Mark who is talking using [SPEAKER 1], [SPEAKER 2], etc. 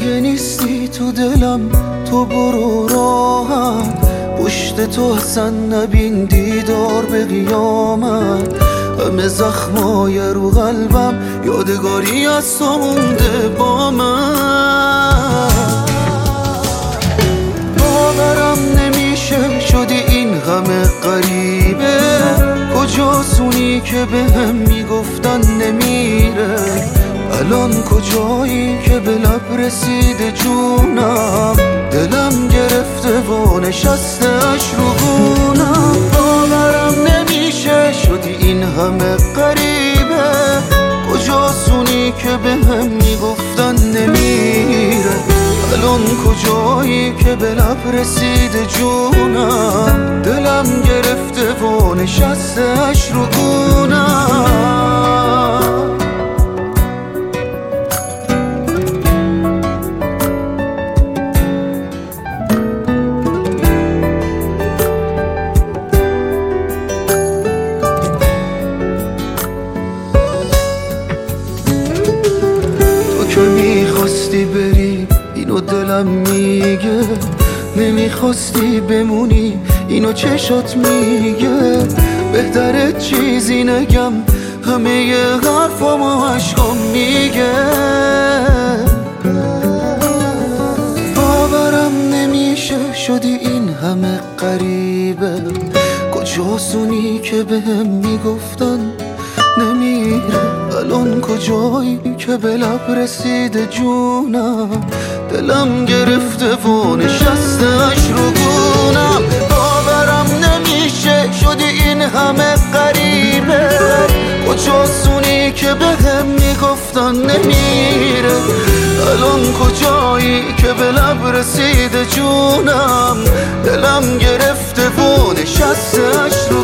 [SPEAKER 1] دیگه نیستی تو دلم، تو برو راحت، پشت تو اصلا نبین دیدار به قیامت. همه زخمای رو قلبم یادگاری از تو مونده با من. باورم نمیشه شدی این همه غریبه، کجاسونی که به هم میگفتن نمیره؟ الان کجایی که به لب رسیده جونم؟ دلم گرفته و نشسته اش رو گونم. باورم نمیشه شدی این همه غریبه، کجاسونی که به هم میگفتن نمیره؟ الان کجایی که به لب رسیده جونم؟ دلم گرفته و نشسته اش رو گونم. که میخواستی بری اینو دلم میگه، نمیخواستی بمونی اینو چشات میگه. بهتره چیزی نگم، همه حرفامو عشقام میگه. باورم نمیشه شدی این همه غریبه، کجاسونی که به هم میگفتن نمیره؟ الان کجایی که به لب رسیده جونم؟ دلم گرفته و نشسته اش رو گونم. باورم نمیشه شدی این همه غریبه، کجاسونی که به هم میگفتن نمیره؟ الان کجایی که به لب رسیده جونم؟ دلم گرفته و نشسته اش رو